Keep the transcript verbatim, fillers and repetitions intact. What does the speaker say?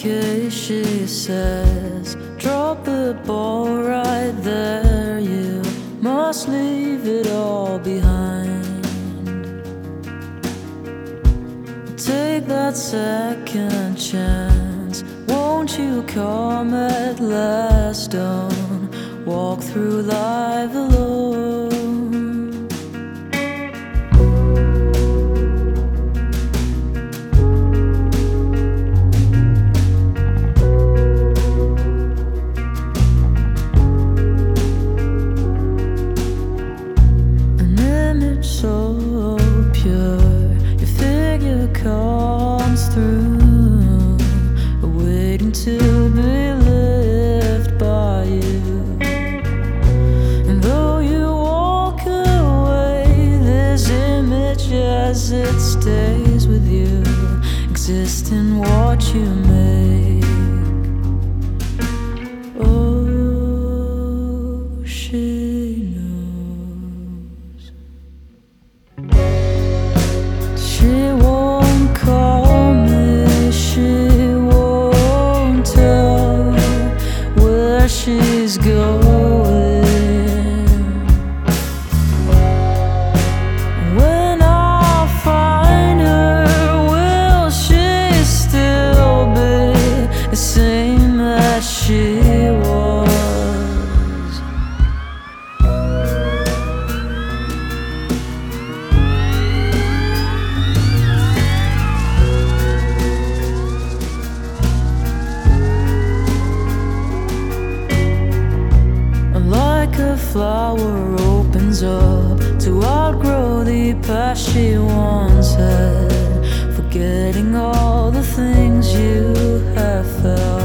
okay, she says. Drop the ball right there, you must leave it all behind. Take that second chance, won't you come at last? Don't walk through life alone. An image so pure, your figure comes through, waiting to be lived by you. And though you walk away, this image as it stays with you, exists in what you make. Oh, she knows. She won't call me, she won't tell where she's going. When I find her, will she still be the same as she was? Like a flower opens up to outgrow the past she once had, forgetting all the things you have felt.